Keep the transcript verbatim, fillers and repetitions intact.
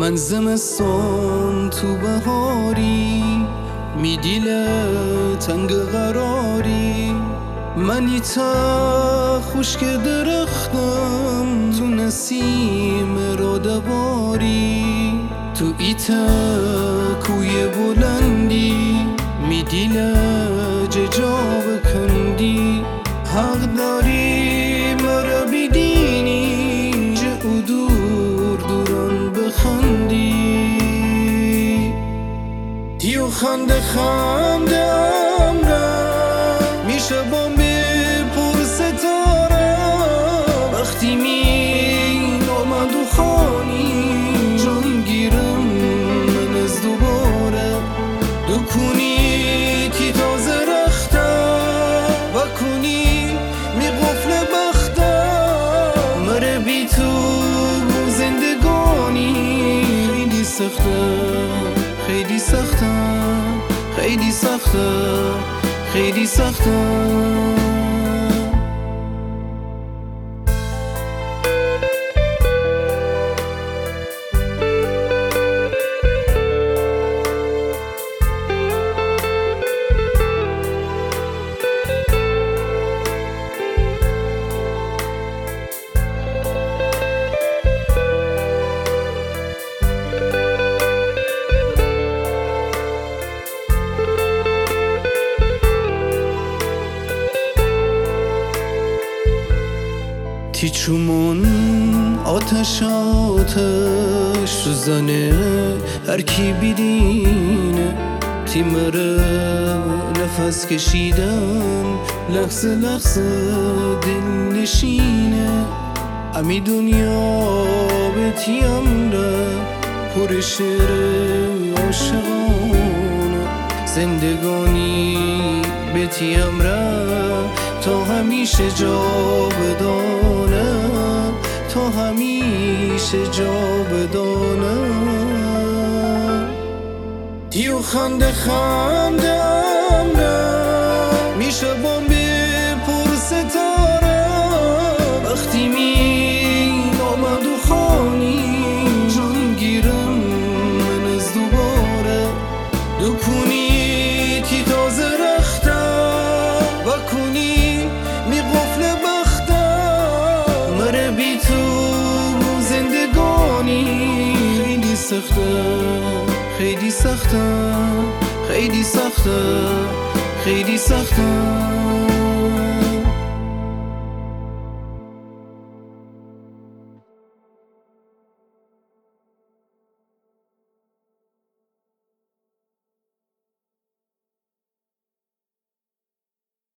من زمستان تو بهاری می دیل تنگ قراری منی تا خشک درختم تو نسیم رودواری تو ایتا کوی بلندی می دیل ججا بکندی حق داری مرا بیدینی جه او دور دوران بخندی دیو خنده خنده امرم میشه بام پر ستاره وقتی می آمد و خانی جان گیرم من از دوباره دو کنی کی تازه رخته و کنی می قفل بخته مره بی تو زندگانی خیلی سخته خیلی سخته خیلی سخته خیلی سخته تی چومون آتش آتش سوزانه هر کی بیدینه تی مره نفس کشیدن لحظه لحظه دل نشینه امی دنیا به تی امره پر شعر عاشقانه زندگانی به تی امره تا همیشه جا بدانه تا همیشه جا بدانه دیو خنده خنده امرم میشه بام پر ستاره وقتی می آمد و خانی جان گیرم من از دوباره دو کنی کی تازه رخته و کنی می قفل بخته مره بی تو زندگانی خیلی سخته خیلی سخته خیلی سخته خیلی سخته